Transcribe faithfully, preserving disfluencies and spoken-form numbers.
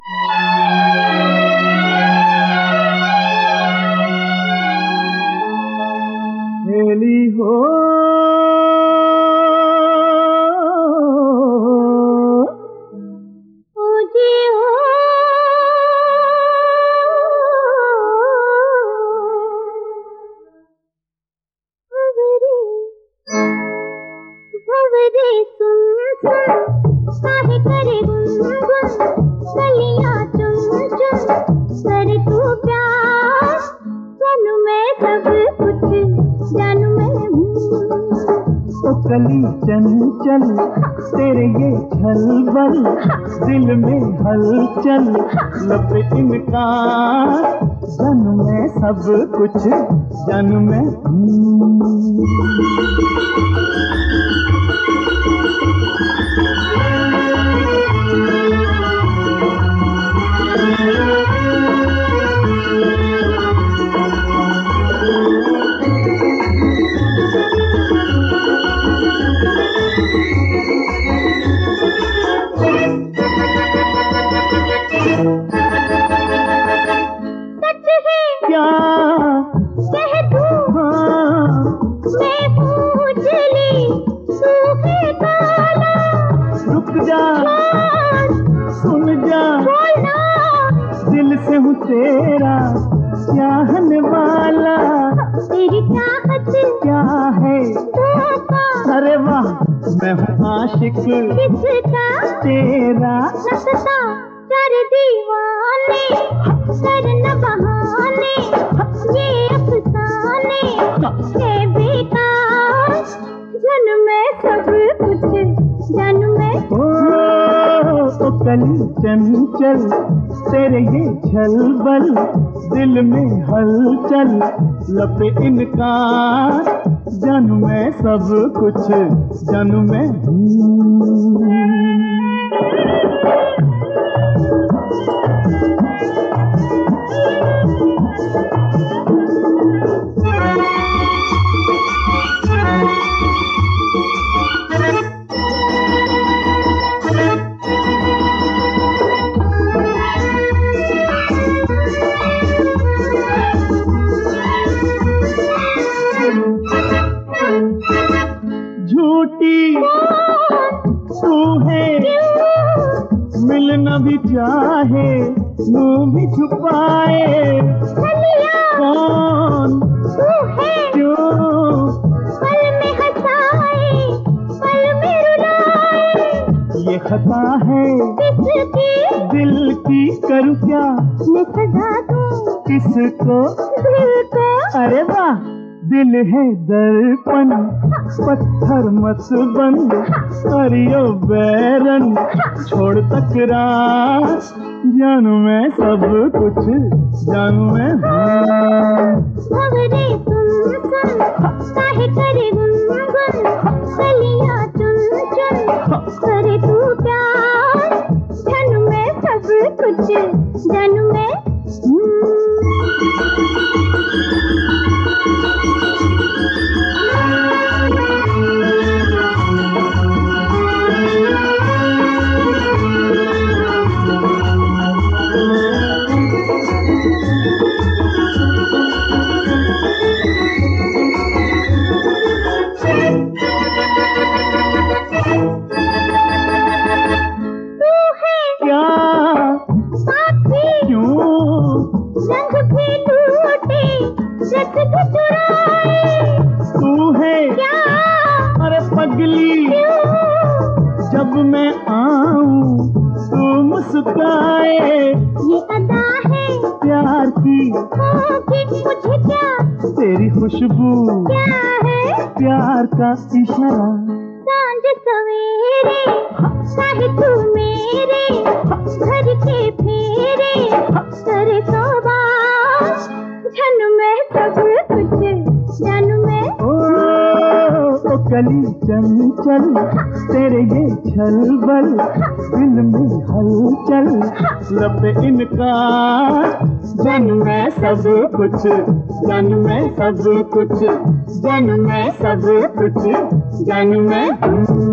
खेली हो कली चंचल तेरे ये छलबल, दिल में हलचल लब इनकार, जानू मैं सब कुछ, जानू मैं तेरा चाहने वाला, तेरी चाहत क्या है धोखा, अरे वाह मैं हूँ आशिक किसका तेरा, नशा कर दीवाने कर न बहाने, ये अफसाने है बेकार, जानू मैं सब कुछ, जानू मैं ओ, ओ कली चंचल तेरे ये छलबल, दिल में हलचल लब इनकार, जानू मैं सब कुछ, जानू मैं मिलना भी चाहे मुंह भी छुपाए, कौन तू है क्यों पल में हंसाए पल में रुलाए, ये खता है किसकी दिल की, करूँ क्या मैं सजा दूं किसको दिल को, अरे वाह दिल है दर्पण पत्थर मत बन, करियो बैरन छोड़ तकरार, जानू मैं सब कुछ, जानू मैं भंवरे सुन सुन काहे करे गुनगुन, कलियां चुन चुन करे तू प्यार, जानू मैं सब कुछ, जानू मैं जब मैं आऊं तू मुस्काए, ये अदा है प्यार की, होगी मुझे क्या तेरी खुशबू, क्या है प्यार का इशारा, सांझ सवेरे चाहे तू मेरे घर के फेरे करे सोबार, जानू मैं सब कुछ, जानू मैं ओ, ओ कली चंचल तेरे ये छलबल, दिल में हलचल लब इनकार, जानू मैं सब कुछ, जानू मैं सब कुछ, जानू मैं सब कुछ, जानू मैं